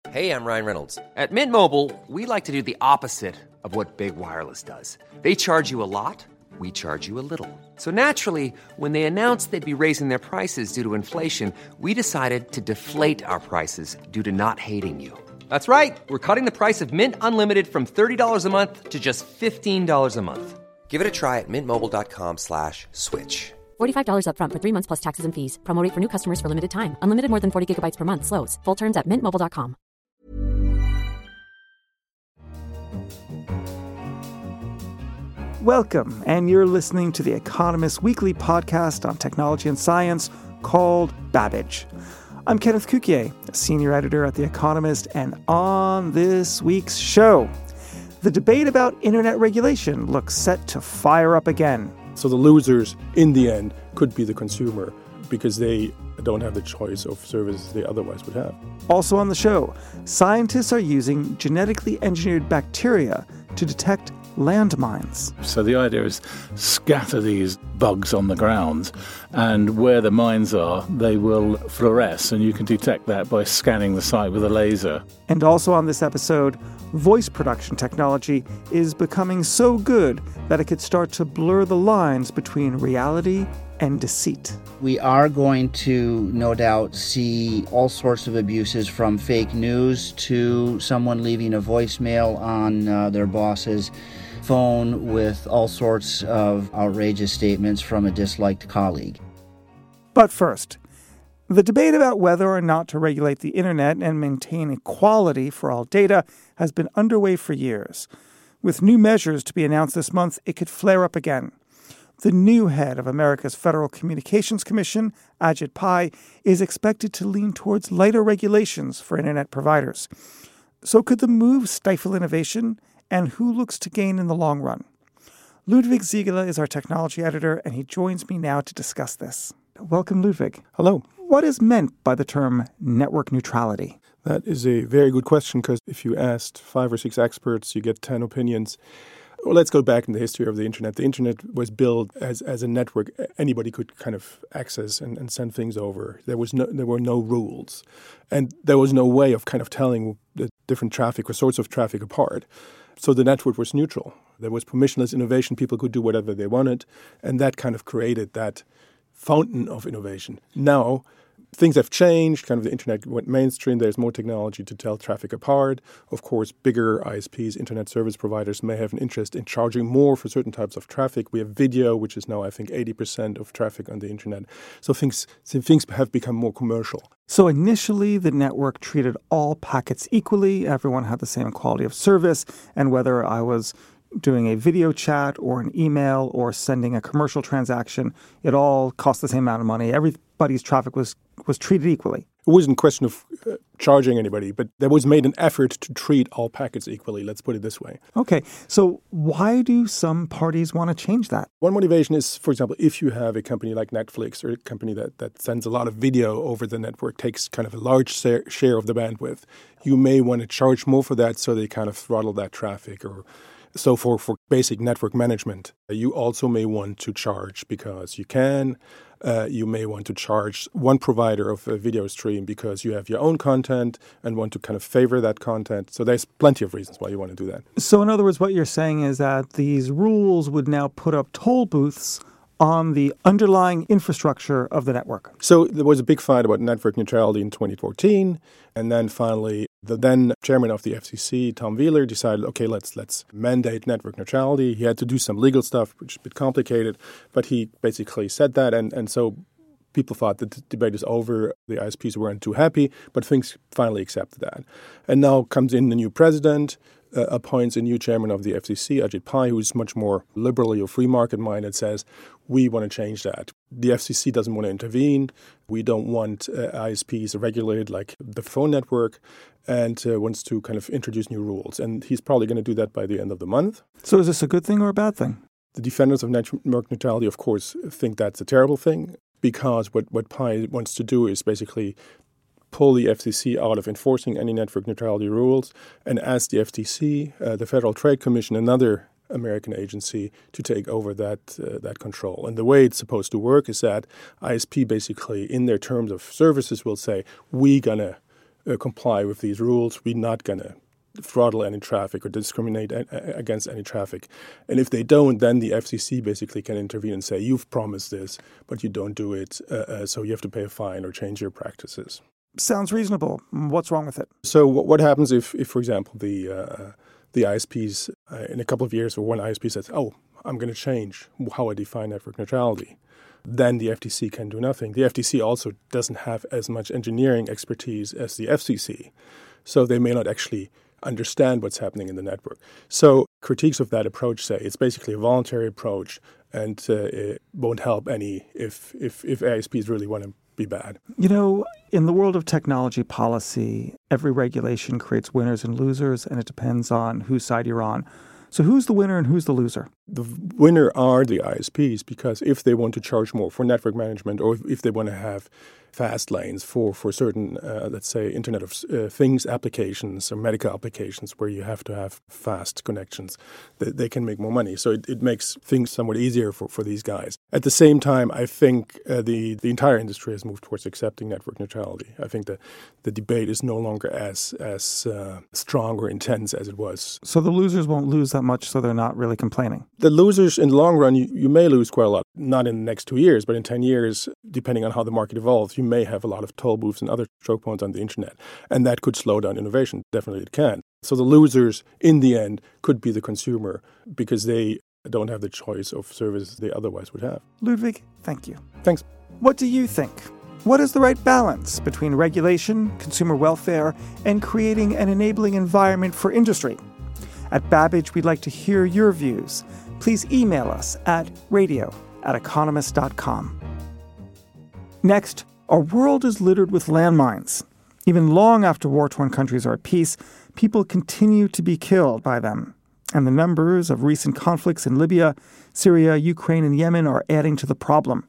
Hey, I'm Ryan Reynolds. At Mint Mobile, we like to do the opposite of what Big Wireless does. They charge you a lot, we charge you a little. So naturally, when they announced they'd be raising their prices due to inflation, we decided to deflate our prices due to not hating you. That's right. We're cutting the price of Mint Unlimited from $30 a month to just $15 a month. Give it a try at mintmobile.com/switch. $45 up front for 3 months plus taxes and fees. Promo rate for new customers for limited time. Unlimited more than 40 gigabytes per month. Slows full terms at mintmobile.com. Welcome, and you're listening to The Economist weekly podcast on technology and science called Babbage. I'm Kenneth Cukier, a senior editor at The Economist, and on this week's show, the debate about internet regulation looks set to fire up again. So the losers, in the end, could be the consumer because they don't have the choice of services they otherwise would have. Also on the show, scientists are using genetically engineered bacteria to detect landmines. So the idea is scatter these bugs on the ground, and where the mines are, they will fluoresce, and you can detect that by scanning the site with a laser. And also on this episode, voice production technology is becoming so good that it could start to blur the lines between reality and deceit. We are going to, no doubt, see all sorts of abuses, from fake news to someone leaving a voicemail on their boss's phone with all sorts of outrageous statements from a disliked colleague. But first, the debate about whether or not to regulate the internet and maintain equality for all data has been underway for years. With new measures to be announced this month, it could flare up again. The new head of America's Federal Communications Commission, Ajit Pai, is expected to lean towards lighter regulations for internet providers. So could the move stifle innovation, and who looks to gain in the long run? Ludwig Siegele is our technology editor, and he joins me now to discuss this. Welcome, Ludwig. Hello. What is meant by the term network neutrality? That is a very good question, because if you asked 5 or 6 experts, you get 10 opinions. Well, let's go back in the history of the internet. The internet was built as a network anybody could kind of access and send things over. There were no rules, and there was no way of kind of telling the different traffic or sorts of traffic apart. So the network was neutral. There was permissionless innovation. People could do whatever they wanted, and that kind of created that fountain of innovation. Now, things have changed. Kind of the internet went mainstream. There's more technology to tell traffic apart. Of course, bigger ISPs, internet service providers, may have an interest in charging more for certain types of traffic. We have video, which is now, I think, 80% of traffic on the internet. So things have become more commercial. So initially, the network treated all packets equally. Everyone had the same quality of service. And whether I was doing a video chat or an email or sending a commercial transaction, it all cost the same amount of money. Everybody's traffic was treated equally. It wasn't a question of charging anybody, but there was made an effort to treat all packets equally. Let's put it this way. Okay, so why do some parties want to change that? One motivation is, for example, if you have a company like Netflix or a company that sends a lot of video over the network, takes kind of a large share of the bandwidth, you may want to charge more for that, so they kind of throttle that traffic. Or so for basic network management, you also may want to charge because you can. You may want to charge one provider of a video stream because you have your own content and want to kind of favor that content. So there's plenty of reasons why you want to do that. So in other words, what you're saying is that these rules would now put up toll booths on the underlying infrastructure of the network. So there was a big fight about network neutrality in 2014. And then finally, the then chairman of the FCC, Tom Wheeler, decided, okay, let's mandate network neutrality. He had to do some legal stuff, which is a bit complicated, but he basically said that. And so people thought that the debate is over. The ISPs weren't too happy, but things finally accepted that. And now comes in the new president, appoints a new chairman of the FCC, Ajit Pai, who's much more liberally or free market minded, says, we want to change that. The FCC doesn't want to intervene. We don't want ISPs regulated like the phone network, and wants to kind of introduce new rules. And he's probably going to do that by the end of the month. So is this a good thing or a bad thing? The defenders of network neutrality, of course, think that's a terrible thing, because what Pai wants to do is basically pull the FCC out of enforcing any network neutrality rules and ask the FTC, the Federal Trade Commission, another American agency, to take over that control. And the way it's supposed to work is that ISP basically, in their terms of services, will say, we're going to comply with these rules, we're not going to throttle any traffic or discriminate against any traffic. And if they don't, then the FCC basically can intervene and say, you've promised this, but you don't do it, so you have to pay a fine or change your practices. Sounds reasonable. What's wrong with it? So what happens if, for example, the ISPs in a couple of years, or one ISP says, oh, I'm going to change how I define network neutrality? Then the FTC can do nothing. The FTC also doesn't have as much engineering expertise as the FCC, so they may not actually understand what's happening in the network. So critiques of that approach say it's basically a voluntary approach, and it won't help any if ISPs really want to be bad. You know, in the world of technology policy, every regulation creates winners and losers, and it depends on whose side you're on. So who's the winner and who's the loser? The winner are the ISPs, because if they want to charge more for network management, or if they want to have fast lanes for certain, let's say, Internet of Things applications or medical applications where you have to have fast connections, they can make more money. So it makes things somewhat easier for these guys. At the same time, I think the entire industry has moved towards accepting network neutrality. I think the debate is no longer as strong or intense as it was. So the losers won't lose that much, so they're not really complaining. The losers, in the long run, you may lose quite a lot. Not in the next 2 years, but in 10 years, depending on how the market evolves, you may have a lot of toll booths and other choke points on the internet. And that could slow down innovation. Definitely it can. So the losers, in the end, could be the consumer, because they don't have the choice of service they otherwise would have. Ludwig, thank you. Thanks. What do you think? What is the right balance between regulation, consumer welfare, and creating an enabling environment for industry? At Babbage, we'd like to hear your views. Please email us at radio@economist.com. Next, our world is littered with landmines. Even long after war-torn countries are at peace, people continue to be killed by them. And the numbers of recent conflicts in Libya, Syria, Ukraine, and Yemen are adding to the problem.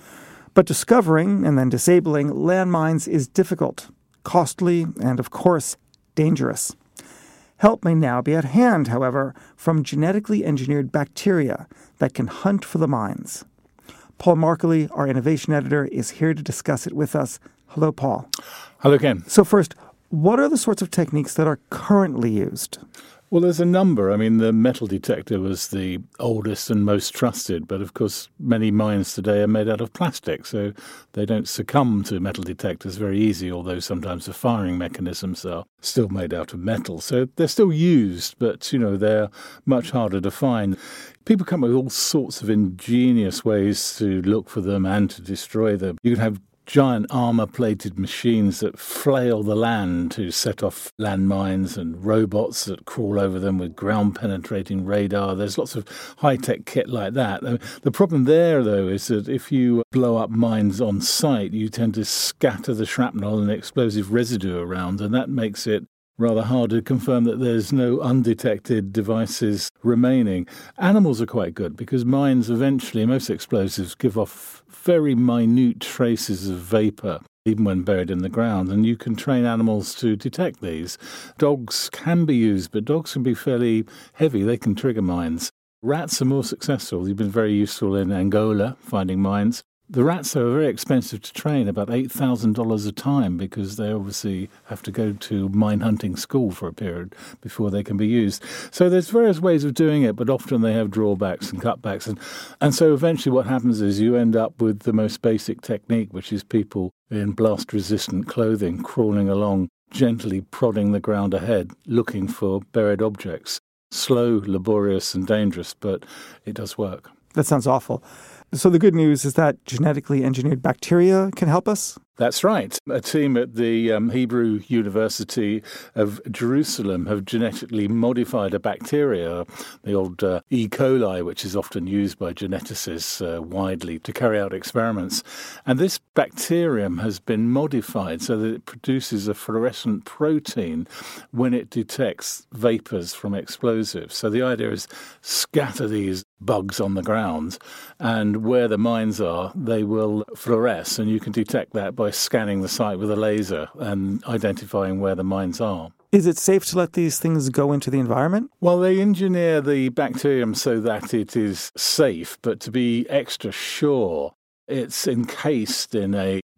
But discovering and then disabling landmines is difficult, costly, and of course, dangerous. Help may now be at hand, however, from genetically engineered bacteria that can hunt for the mines. Paul Markley, our innovation editor, is here to discuss it with us. Hello, Paul. Hello, Ken. So first, what are the sorts of techniques that are currently used? Well, there's a number. I mean, the metal detector was the oldest and most trusted, but of course, many mines today are made out of plastic, so they don't succumb to metal detectors very easy, although sometimes the firing mechanisms are still made out of metal. So they're still used, but, they're much harder to find. People come up with all sorts of ingenious ways to look for them and to destroy them. You can have giant armour-plated machines that flail the land to set off landmines, and robots that crawl over them with ground-penetrating radar. There's lots of high-tech kit like that. The problem there, though, is that if you blow up mines on site, you tend to scatter the shrapnel and explosive residue around, and that makes it rather hard to confirm that there's no undetected devices remaining. Animals are quite good, because mines eventually, most explosives, give off very minute traces of vapour, even when buried in the ground, and you can train animals to detect these. Dogs can be used, but dogs can be fairly heavy. They can trigger mines. Rats are more successful. They've been very useful in Angola, finding mines. The rats are very expensive to train, about $8,000 a time, because they obviously have to go to mine hunting school for a period before they can be used. So there's various ways of doing it, but often they have drawbacks and cutbacks. And so eventually what happens is you end up with the most basic technique, which is people in blast-resistant clothing crawling along, gently prodding the ground ahead, looking for buried objects. Slow, laborious and dangerous, but it does work. That sounds awful. So the good news is that genetically engineered bacteria can help us? That's right. A team at the Hebrew University of Jerusalem have genetically modified a bacteria, the old E. coli, which is often used by geneticists widely to carry out experiments. And this bacterium has been modified so that it produces a fluorescent protein when it detects vapors from explosives. So the idea is scatter these bugs on the ground, and where the mines are, they will fluoresce, and you can detect that by scanning the site with a laser and identifying where the mines are. Is it safe to let these things go into the environment? Well, they engineer the bacterium so that it is safe, but to be extra sure, it's encased in a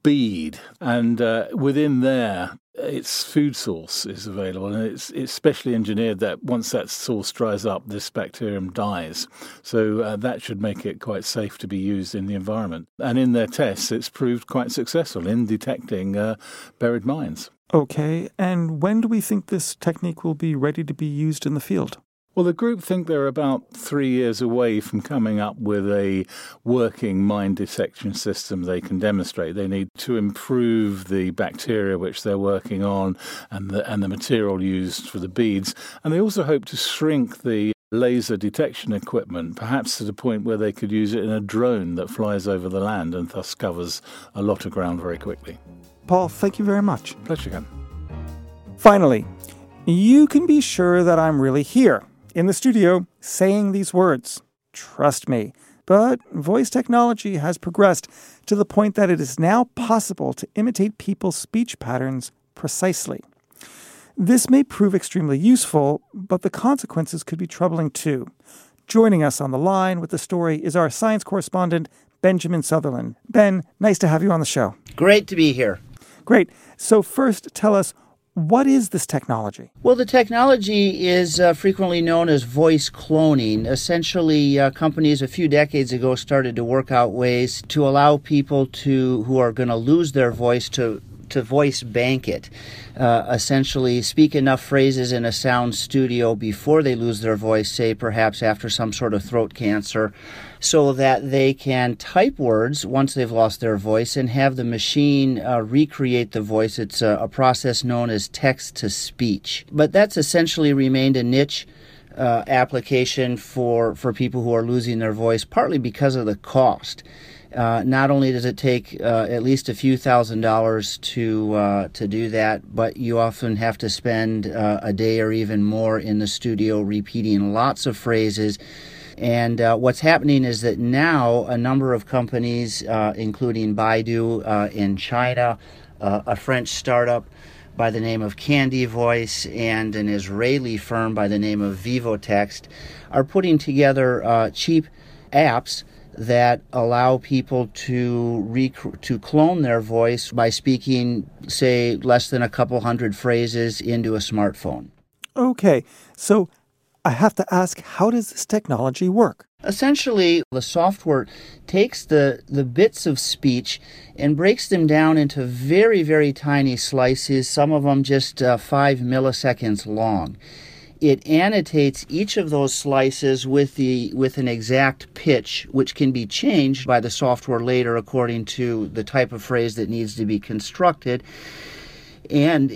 bead, and within there, its food source is available, and it's specially engineered that once that source dries up, this bacterium dies. So that should make it quite safe to be used in the environment. And in their tests, it's proved quite successful in detecting buried mines. Okay, and when do we think this technique will be ready to be used in the field? Well, the group think they're about 3 years away from coming up with a working mine detection system they can demonstrate. They need to improve the bacteria which they're working on and the material used for the beads. And they also hope to shrink the laser detection equipment, perhaps to the point where they could use it in a drone that flies over the land and thus covers a lot of ground very quickly. Paul, thank you very much. Pleasure, Ken. Finally, you can be sure that I'm really here in the studio saying these words. Trust me. But voice technology has progressed to the point that it is now possible to imitate people's speech patterns precisely. This may prove extremely useful, but the consequences could be troubling too. Joining us on the line with the story is our science correspondent, Benjamin Sutherland. Ben, nice to have you on the show. Great to be here. Great. So first, tell us, what is this technology? Well, the technology is frequently known as voice cloning. Essentially, companies a few decades ago started to work out ways to allow people who are going to lose their voice to voice bank it. Essentially, speak enough phrases in a sound studio before they lose their voice, say perhaps after some sort of throat cancer, so that they can type words once they've lost their voice and have the machine recreate the voice. It's a process known as text-to-speech. But that's essentially remained a niche application for people who are losing their voice, partly because of the cost. Not only does it take at least a few $1,000s to do that, but you often have to spend a day or even more in the studio repeating lots of phrases. And what's happening is that now a number of companies, including Baidu in China, a French startup by the name of Candy Voice, and an Israeli firm by the name of VivoText, are putting together cheap apps that allow people to clone their voice by speaking, say, less than a couple hundred phrases into a smartphone. Okay, so I have to ask, how does this technology work? Essentially, the software takes the bits of speech and breaks them down into very, very tiny slices, some of them just 5 milliseconds long. It annotates each of those slices with an exact pitch, which can be changed by the software later according to the type of phrase that needs to be constructed. And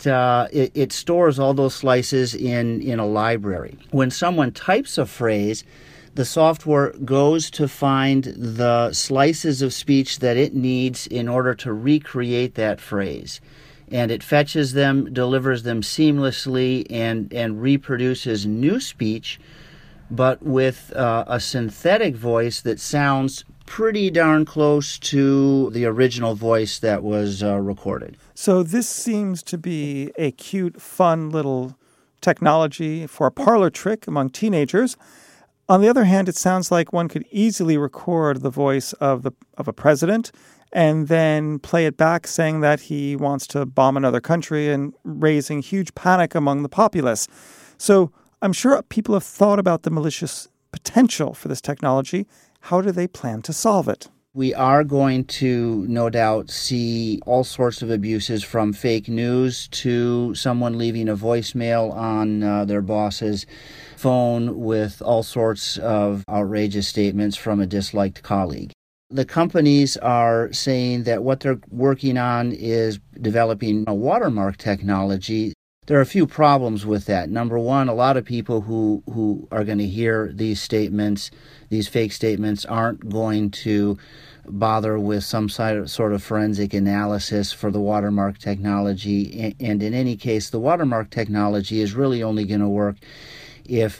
it stores all those slices in a library. When someone types a phrase, the software goes to find the slices of speech that it needs in order to recreate that phrase. And it fetches them, delivers them seamlessly, and reproduces new speech, but with a synthetic voice that sounds pretty darn close to the original voice that was recorded. So this seems to be a cute, fun little technology for a parlor trick among teenagers. On the other hand, it sounds like one could easily record the voice of a president and then play it back saying that he wants to bomb another country and raising huge panic among the populace. So I'm sure people have thought about the malicious potential for this technology. How do they plan to solve it? We are going to, no doubt, see all sorts of abuses, from fake news to someone leaving a voicemail on their boss's phone with all sorts of outrageous statements from a disliked colleague. The companies are saying that what they're working on is developing a watermark technology. There are a few problems with that. Number one, a lot of people who are going to hear these statements, these fake statements, aren't going to bother with some sort of forensic analysis for the watermark technology. And in any case, the watermark technology is really only going to work if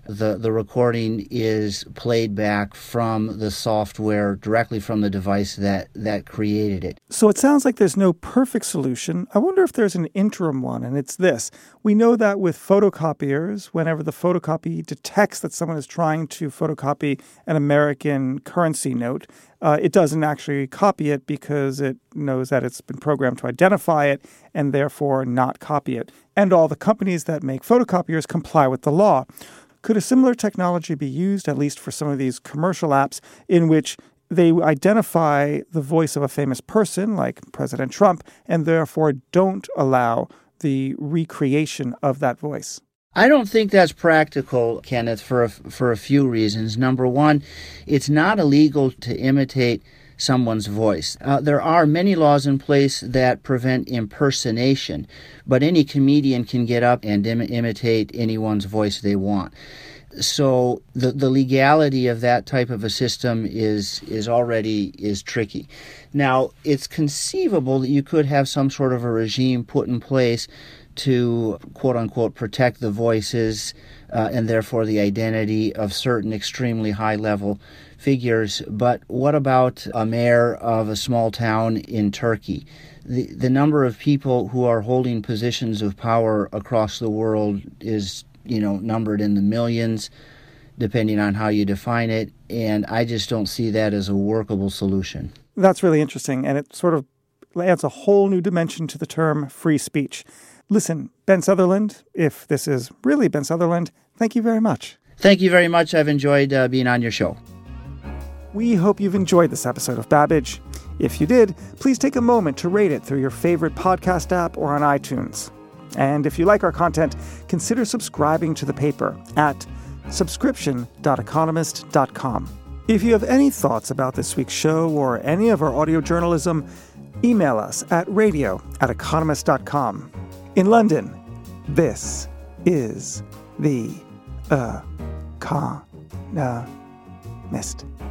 the recording is played back from the software directly from the device that created it. So it sounds like there's no perfect solution. I wonder if there's an interim one, and it's this. We know that with photocopiers, whenever the photocopy detects that someone is trying to photocopy an American currency note, it doesn't actually copy it because it knows that it's been programmed to identify it and therefore not copy it. And all the companies that make photocopiers comply with the law. Could a similar technology be used, at least for some of these commercial apps, in which they identify the voice of a famous person, like President Trump, and therefore don't allow the recreation of that voice? I don't think that's practical, Kenneth, for a few reasons. Number one, it's not illegal to imitate someone's voice. There are many laws in place that prevent impersonation, but any comedian can get up and imitate anyone's voice they want. So the legality of that type of a system is tricky. Now, it's conceivable that you could have some sort of a regime put in place to, quote-unquote, protect the voices and therefore the identity of certain extremely high-level figures. But what about a mayor of a small town in Turkey? The number of people who are holding positions of power across the world is, numbered in the millions, depending on how you define it, and I just don't see that as a workable solution. That's really interesting, and it sort of adds a whole new dimension to the term free speech. Listen, Ben Sutherland, if this is really Ben Sutherland, thank you very much. Thank you very much. I've enjoyed being on your show. We hope you've enjoyed this episode of Babbage. If you did, please take a moment to rate it through your favorite podcast app or on iTunes. And if you like our content, consider subscribing to the paper at subscription.economist.com. If you have any thoughts about this week's show or any of our audio journalism, email us at radio@economist.com. In London, this is the Economist.